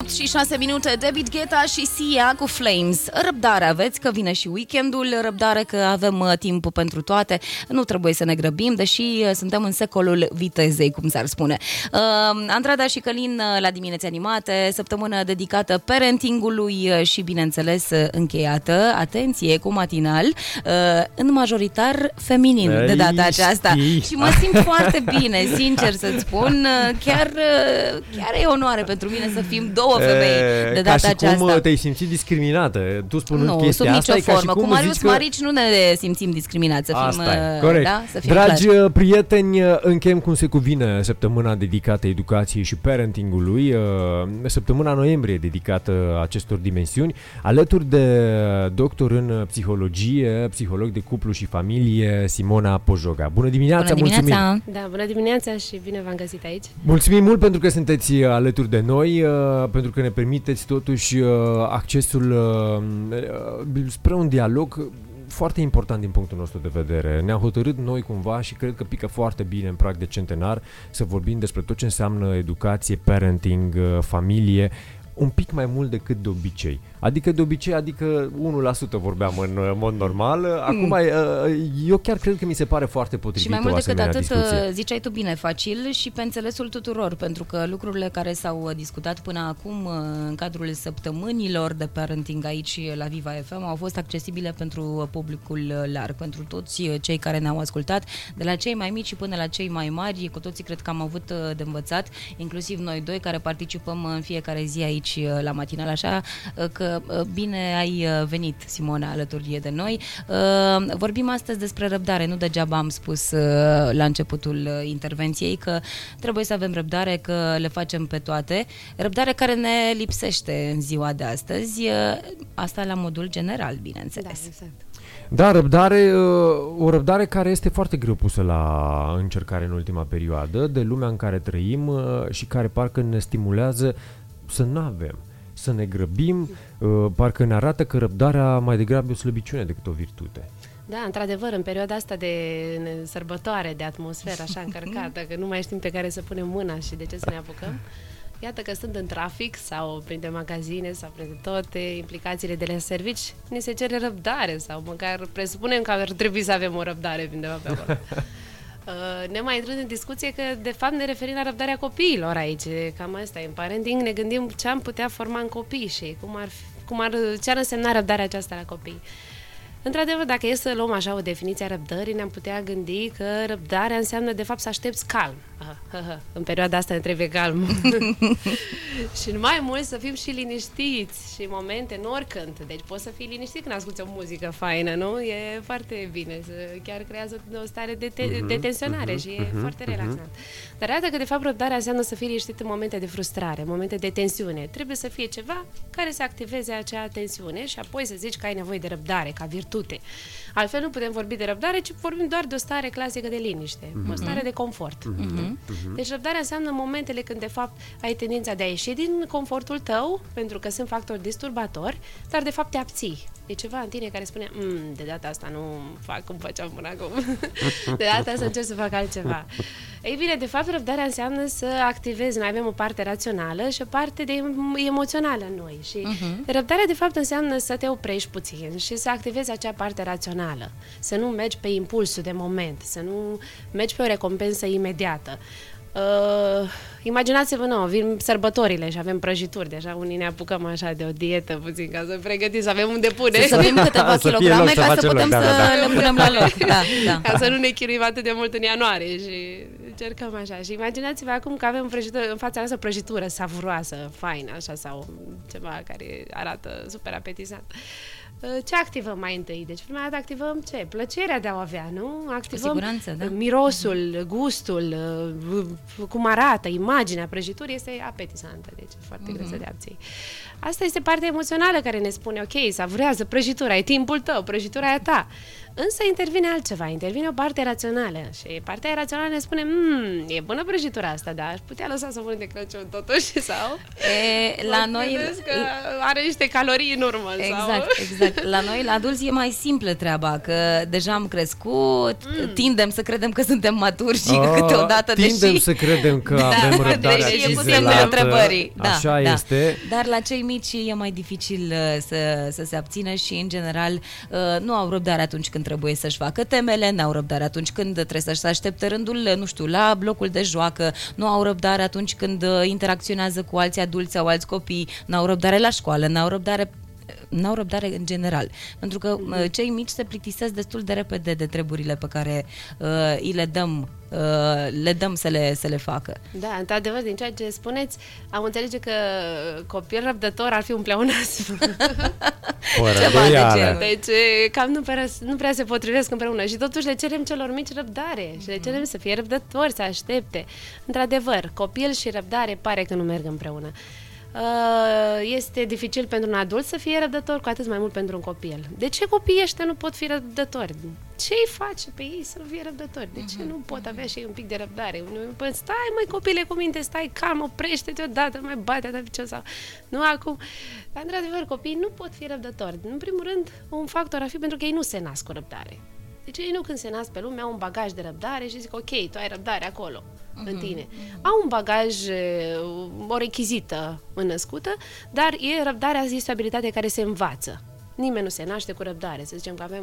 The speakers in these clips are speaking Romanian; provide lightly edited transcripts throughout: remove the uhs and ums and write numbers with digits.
8 și 6 minute, David Guetta și Sia cu Flames. Răbdare aveți că vine și weekendul, răbdare că avem timp pentru toate, nu trebuie să ne grăbim, deși suntem în secolul vitezei, cum s-ar spune. Andrada și Călin la Dimineți Animate, săptămână dedicată parentingului și, bineînțeles, încheiată, atenție, cu matinal, în majoritar feminin de data aceasta. Și mă simt foarte bine, sincer să-ți spun, chiar e onoare pentru mine să fim două femei de data aceasta. Ca și cum te-ai simțit discriminată, tu spunând chestia asta. Nu, sub nicio formă. Cu Marius Marici nu ne simțim discriminați, să fim, corect. Da? Să fim Dragi clar. prieteni, încheiem cum se cuvine săptămâna dedicată educației și parentingului, săptămâna noiembrie dedicată acestor dimensiuni, alături de doctor în psihologie, psiholog de cuplu și familie, Simona Pojoga. Bună dimineața, mulțumim! Da, bună dimineața și bine v-am găsit aici. Mulțumim mult pentru că sunteți alături de noi, pentru că ne permiteți totuși accesul spre un dialog foarte important din punctul nostru de vedere. Ne-am hotărât noi cumva și cred că pică foarte bine în prag de centenar să vorbim despre tot ce înseamnă educație, parenting, familie, un pic mai mult decât de obicei. Adică de obicei, adică 1% vorbeam în mod normal. Acum eu chiar cred că mi se pare foarte potrivit. Și mai mult decât atât, discuție. ziceai tu bine, facil și pe înțelesul tuturor, pentru că lucrurile care s-au discutat până acum în cadrul săptămânilor de parenting aici la Viva FM au fost accesibile pentru publicul larg, pentru toți cei care ne-au ascultat, de la cei mai mici până la cei mai mari. Cu toții cred că am avut de învățat, inclusiv noi doi care participăm în fiecare zi aici la matinal, așa că bine ai venit, Simona, alături de noi. Vorbim astăzi despre răbdare. Nu degeaba am spus la începutul intervenției că trebuie să avem răbdare, că le facem pe toate. Răbdare care ne lipsește în ziua de astăzi. Asta la modul general, bineînțeles. Da, exact. Da, o răbdare care este foarte greu pusă la încercare în ultima perioadă, de lumea în care trăim și care parcă ne stimulează să nu avem, să ne grăbim, parcă ne arată că răbdarea mai degrabă e o slăbiciune decât o virtute. Da, într-adevăr, în perioada asta de sărbătoare, de atmosferă așa încărcată, că nu mai știm pe care să punem mâna și de ce să ne apucăm, iată că stând în trafic sau printre magazine sau printre toate implicațiile de la servici, ni se cere răbdare sau măcar presupunem că ar trebui să avem o răbdare undeva pe acolo. Ne mai intrând în discuție că de fapt ne referim la răbdarea copiilor aici, cam asta e. În parenting ne gândim ce am putea forma în copii și ce ar însemna răbdarea aceasta la copii. Într-adevăr, dacă e să luăm așa o definiție a răbdării, ne-am putea gândi că răbdarea înseamnă de fapt să aștepți calm. În perioada asta ne trebuie calm. Și mai mult să fim și liniștiți și momente în oricând. Deci poți să fii liniștit când asculti o muzică faină, nu? E foarte bine, chiar creează o stare de tensionare și e foarte relaxant. Dar iată că de fapt răbdarea înseamnă să fii liniștit în momente de frustrare, momente de tensiune. Trebuie să fie ceva care să activeze acea tensiune și apoi să zici că ai nevoie de răbdare ca virtute. Altfel nu putem vorbi de răbdare, ci vorbim doar de o stare clasică de liniște, o stare de confort. Deci răbdarea înseamnă momentele când de fapt ai tendința de a ieși din confortul tău, pentru că sunt factori disturbatori, dar de fapt te abții. E ceva în tine care spune, de data asta nu fac cum făceam până acum. De data asta încerc să fac altceva. Ei bine, de fapt răbdarea înseamnă să activezi, noi avem o parte rațională și o parte emoțională în noi. Și răbdarea de fapt înseamnă să te oprești puțin și să activezi acea parte rațională. Să nu mergi pe impulsul de moment, să nu mergi pe o recompensă imediată. Imaginați-vă, vin sărbătorile și avem prăjituri, deja unii ne apucăm așa de o dietă puțin ca să pregătim, să avem unde pune. Să avem câteva kilograme ca să putem să le punem la loc. Ca să nu ne chinuim atât de mult în ianuarie și încercăm așa. Și imaginați-vă acum că avem în fața noastră prăjitură savuroasă, faină, așa, sau ceva care arată super apetizant. Ce activăm mai întâi? Deci prima dată activăm ce? Plăcerea de a o avea, nu? Activăm cu siguranță, da? Mirosul, gustul, cum arată, imaginea prăjiturii este apetizantă, deci foarte greu să te abții. Asta este partea emoțională care ne spune, ok, savurează prăjitura, e timpul tău, prăjitura e a ta. Însă intervine altceva, intervine o parte rațională și partea rațională ne spune e bună prăjitura asta, dar aș putea lăsa să mănânc de Crăciun totuși sau la noi că are niște calorii în urmă. Exact. La noi, la adulți, e mai simplă treaba, că deja am crescut, tindem să credem că suntem maturi și că câteodată tindem să credem că avem răbdarea cizelată, așa este. Dar la cei mici e mai dificil să se abțină și, în general, nu au răbdare atunci când trebuie să-și facă temele, n-au răbdare atunci când trebuie să-și aștepte rândul, nu știu, la blocul de joacă, nu au răbdare atunci când interacționează cu alți adulți sau alți copii, n-au răbdare la școală, n-au răbdare în general, pentru că cei mici se plictisesc destul de repede de treburile pe care îi le dăm să le facă. Da, într-adevăr, din ceea ce spuneți, am înțelege că copil răbdător ar fi un pleonas. Ceva de genul. Deci cam nu prea se potrivesc împreună și totuși le cerem celor mici răbdare și le cerem să fie răbdători, să aștepte. Într-adevăr, copil și răbdare pare că nu merg împreună. Este dificil pentru un adult să fie răbdător, cu atât mai mult pentru un copil. De ce copiii ăștia nu pot fi răbdători? Ce îi face pe ei să nu fie răbdători? De ce nu pot avea și un pic de răbdare? Stai, măi, copile, cu minte, stai calm, oprește-te odată, mai bate-te picior sau... Nu acum. Dar, într-adevăr, copiii nu pot fi răbdători. În primul rând, un factor ar fi pentru că ei nu se nasc cu răbdare. Deci ei nu, când se nasc pe lume, au un bagaj de răbdare și zic, ok, tu ai răbdare acolo, în tine. Au un bagaj, o rechizită înnăscută, dar răbdarea este o abilitate care se învață. Nimeni nu se naște cu răbdare. Să zicem că avem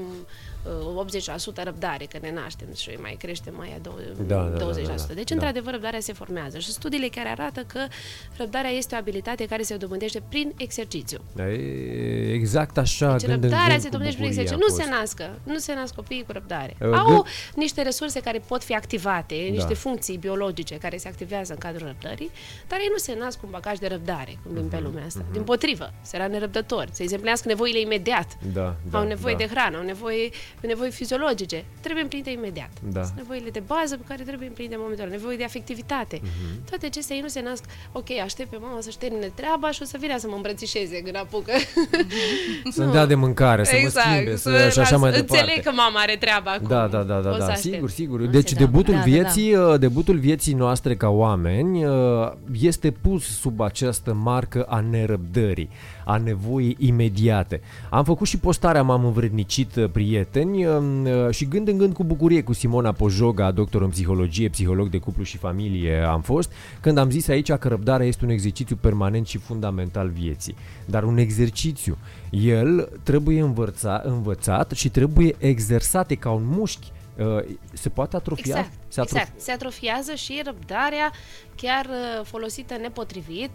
80% răbdare, că ne naștem și mai crește mai 20%. Deci, într-adevăr, răbdarea se formează. Și studiile chiar arată că răbdarea este o abilitate care se dobândește prin exercițiu. Exact așa. Deci răbdarea se dobândește prin exercițiu. Nu se nasc copiii cu răbdare. Au niște resurse care pot fi activate, niște funcții biologice care se activează în cadrul răbdării, dar ei nu se nasc cu un bagaj de răbdare, cum vin pe lumea asta. Dimpotrivă, será nerăbdători, să-i împlinească nevoile imediat. Au nevoie de hrană, au nevoi fiziologice. Trebuie împlinite imediat. Sunt nevoile de bază pe care trebuie împlinite în momentul ăla. Nevoie de afectivitate. Toate acestea ei nu se nasc, ok, aștept pe mama să-și termine treaba și o să vină să mă îmbrățișeze când apucă. Să-mi dea de mâncare, să mă schimbe, și așa mai departe. Înțeleg că mama are treaba acum. Da. Sigur. Deci debutul vieții noastre ca oameni este pus sub această marcă a nerăbdării, a nevoii imediate. Am făcut și postarea, m-am învrednicit, prieteni, și gând în gând cu bucurie cu Simona Pojoga, doctor în psihologie, psiholog de cuplu și familie am fost, când am zis aici că răbdarea este un exercițiu permanent și fundamental vieții. Dar un exercițiu, el trebuie învățat și trebuie exersat, ca un mușchi. Se poate atrofia? Exact. Se atrofiază și răbdarea, chiar folosită nepotrivit,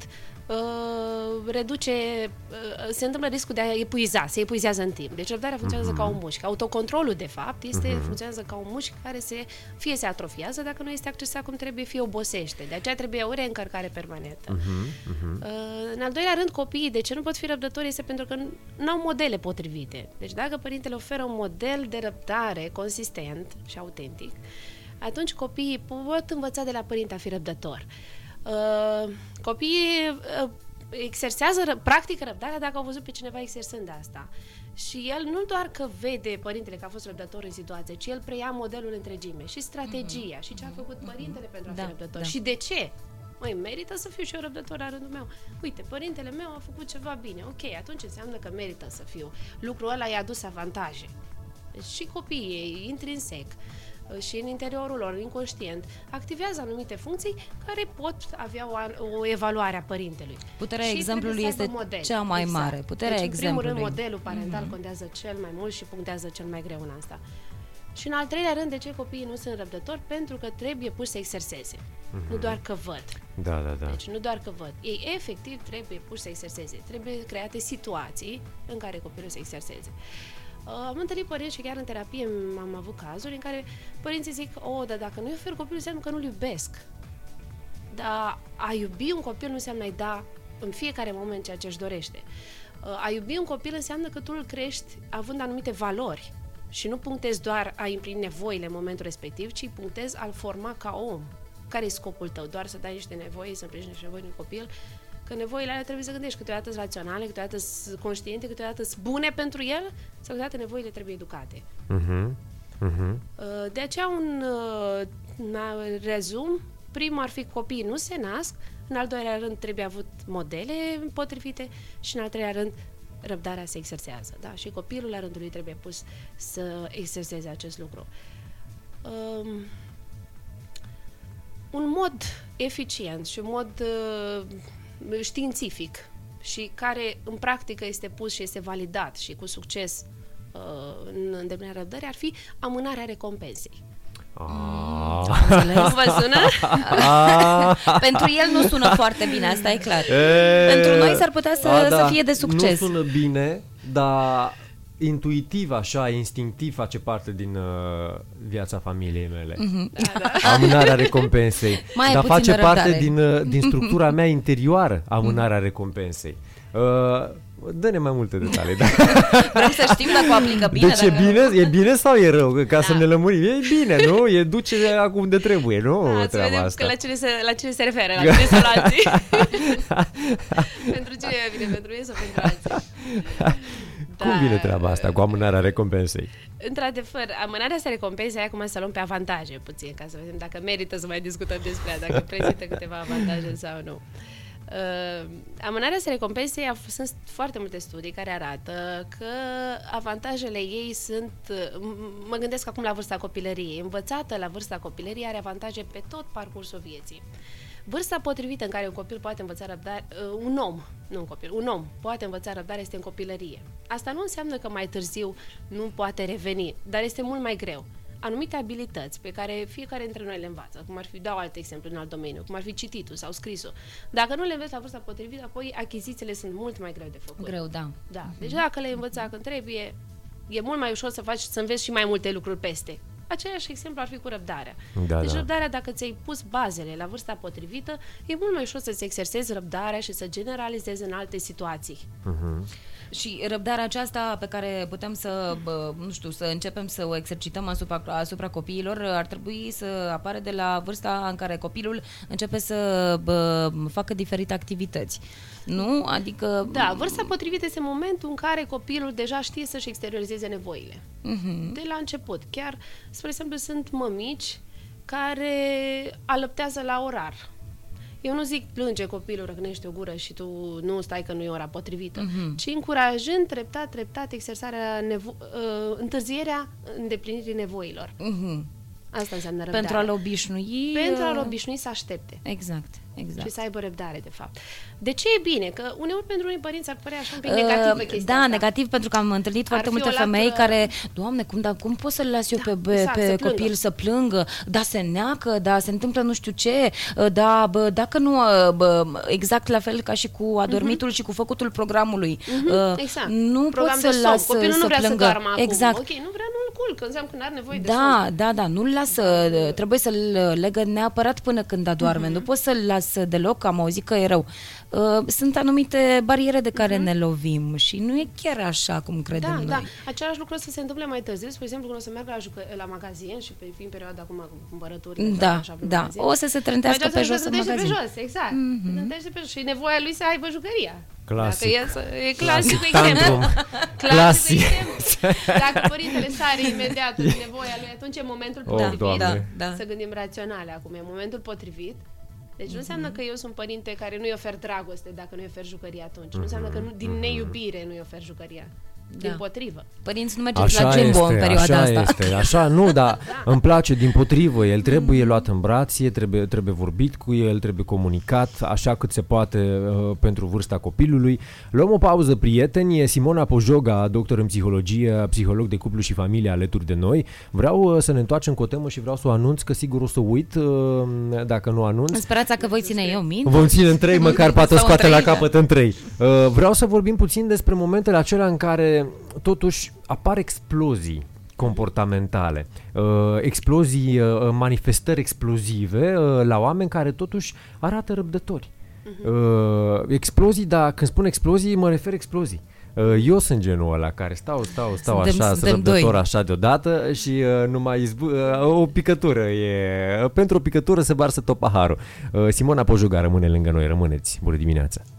se întâmplă riscul de a se epuizează în timp. Deci răbdarea funcționează ca un mușchi. Autocontrolul, de fapt, funcționează ca un mușchi care fie se atrofiază, dacă nu este accesat cum trebuie, fie obosește. De aceea trebuie o reîncărcare permanentă. În al doilea rând, copiii, de ce nu pot fi răbdători, este pentru că nu au modele potrivite. Deci dacă părintele oferă un model de răbdare consistent și autentic, atunci copiii pot învăța de la părinte a fi răbdător. Copiii practică răbdarea dacă au văzut pe cineva exersând asta. Și el nu doar că vede părintele că a fost răbdător în situație, ci el preia modelul întregime și strategia și ce a făcut părintele pentru a fi răbdător. Și de ce? Merită să fiu și eu răbdător la rândul meu. Uite, părintele meu a făcut ceva bine. Ok, atunci înseamnă că merită să fiu. Lucrul ăla i-a adus avantaje. Deci și copiii, intrinsec, și în interiorul lor, inconștient, activează anumite funcții care pot avea o evaluare a părintelui. Puterea exemplului este cea mai mare. Puterea exemplului. În primul rând, modelul parental contează cel mai mult și punctează cel mai greu în asta. Și în al treilea rând, de ce copiii nu sunt răbdători? Pentru că trebuie puși să exerseze. Nu doar că văd. Da. Deci nu doar că văd. Ei efectiv trebuie puși să exerseze. Trebuie create situații în care copilul să exerseze. Am întâlnit părinți și chiar în terapie am avut cazuri în care părinții zic, dar dacă nu-i ofer copilul, înseamnă că nu-l iubesc. Dar a iubi un copil nu înseamnă a-i da în fiecare moment ceea ce își dorește. A iubi un copil înseamnă că tu îl crești având anumite valori și nu punctezi doar a împlini nevoile în momentul respectiv, ci punctezi a-l forma ca om. Care e scopul tău? Doar să dai niște nevoi, să împlinești niște nevoi unui copil Că nevoile alea trebuie să gândești, câteodată sunt raționale, câteodată sunt conștiente, câteodată sunt bune pentru el, sau câteodată nevoile trebuie educate. De aceea un rezum, primul ar fi copiii nu se nasc, în al doilea rând trebuie avut modele potrivite și în al treilea rând răbdarea se exersează. Da? Și copilul la rândul lui trebuie pus să exerseze acest lucru. Un mod eficient și un mod științific și care în practică este pus și este validat și cu succes în îndeplinirea răbdării ar fi amânarea recompensei. Vă sună? Pentru el nu sună foarte bine, asta e clar. Pentru noi s-ar putea să fie de succes. Nu sună bine, dar intuitiv, așa, instinctiv face parte din viața familiei mele. Amânarea recompensei. Dar face parte din structura mea interioară, amânarea recompensei. Dă-ne mai multe detalii. Da? Vrem să știm dacă o aplică bine. Deci e bine sau e rău? Ca să ne lămurim. E bine, nu? E duce acum de trebuie, nu? Să vedem asta. La cine se referă, la cine sau la alții. Pentru cine e bine? Pentru ei sau pentru alții? Cum vine treaba asta cu amânarea recompensei? Într-adevăr, amânarea asta recompensei, acum să luăm pe avantaje puțin, ca să vedem dacă merită să mai discutăm despre ea, dacă prezintă câteva avantaje sau nu. Amânarea recompensei, sunt foarte multe studii care arată că avantajele ei sunt, mă gândesc acum la vârsta copilăriei, învățată la vârsta copilăriei are avantaje pe tot parcursul vieții. Vârsta potrivită în care un copil poate învăța răbdare, un om poate învăța răbdare este în copilărie. Asta nu înseamnă că mai târziu nu poate reveni, dar este mult mai greu. Anumite abilități pe care fiecare dintre noi le învață, cum ar fi, dau alt exemplu în alt domeniu, cum ar fi cititul sau scrisul. Dacă nu le înveți la vârsta potrivită, apoi achizițiile sunt mult mai greu de făcut. Greu, da. Deci dacă le învăța când trebuie, e mult mai ușor să înveți și mai multe lucruri peste. Același exemplu ar fi cu răbdarea. Deci răbdarea, dacă ți-ai pus bazele la vârsta potrivită, e mult mai ușor să-ți exersezi răbdarea și să generalizezi în alte situații. Și răbdarea aceasta pe care putem să, să începem să o exercităm asupra copiilor, ar trebui să apară de la vârsta în care copilul începe să facă diferite activități. Nu? Adică... Da, vârsta potrivită este momentul în care copilul deja știe să-și exteriorizeze nevoile. De la început. Chiar, spre exemplu, sunt mămici care alăptează la orar. Eu nu zic plânge copilul, răgnește o gură și tu nu stai că nu e ora potrivită, ci încurajând treptat exersarea, întârzierea îndeplinirii nevoilor. Asta înseamnă răbdare. Pentru a-l obișnui... Pentru a-l obișnui să aștepte. Exact. Și să aibă răbdare, de fapt. De ce e bine? Că uneori pentru unii părinți ar părea așa un pic negativă chestia asta. Negativ, pentru că am întâlnit foarte multe femei care, Doamne, cum pot să-l las eu pe copil să plângă? Da, se neacă, da, se întâmplă nu știu ce, da, dacă nu, exact la fel ca și cu adormitul și cu făcutul programului. Exact. Nu pot să-l las să plângă. Copilul nu vrea să doarmă acum. Exact. Ok, nu vrea, nu-l culcă, înseamnă că nu are nevoie de somn. Da, nu-l lasă, trebuie să-l legă neapărat până când adorme. Nu poți să-l las deloc, am auzit că e rău. Sunt anumite bariere de care ne lovim și nu e chiar așa cum credem noi. Da, același lucru să se întâmple mai târziu, spre exemplu, când o să meargă la magazin și pe fiind perioada acum cu cumpărături. Da, o să se trântească pe jos în magazin. Pe jos, exact. Pe jos. Și nevoia lui să aibă jucăria. Clasic. E clasic exemplu. Clasic. Dacă părintele sare imediat în nevoia lui, atunci e momentul potrivit. Să gândim raționale acum, e momentul potrivit. Deci nu înseamnă că eu sunt părinte care nu-i ofer dragoste dacă nu-i ofer jucăria atunci. Nu înseamnă că din neiubire nu-i ofer jucăria. Dimpotrivă. Părinți, nu mergeți la Jumbo în perioada asta. Așa, nu, dar îmi place dimpotrivă. El trebuie luat în brațe, trebuie vorbit cu el, trebuie comunicat, așa cât se poate pentru vârsta copilului. Luăm o pauză, prieteni. E Simona Pojoga, doctor în psihologie, psiholog de cuplu și familie, alături de noi. Vreau să ne întoarcem cu o temă și vreau să o anunț, că sigur o să uit dacă nu anunț. În speranța că voi ține eu minte. Vom ține în 3, măcar poate scoate la capăt în 3. Vreau să vorbim puțin despre momentele acelea în care totuși apar explozii comportamentale, explozii, manifestări explozive la oameni care totuși arată răbdători. Explozii, dar când spun explozii, mă refer explozii. Eu sunt genul ăla care stau așa, răbdător așa deodată și o picătură pentru o picătură se varsă tot paharul. Simona Pojoga rămâne lângă noi, rămâneți. Bună dimineața!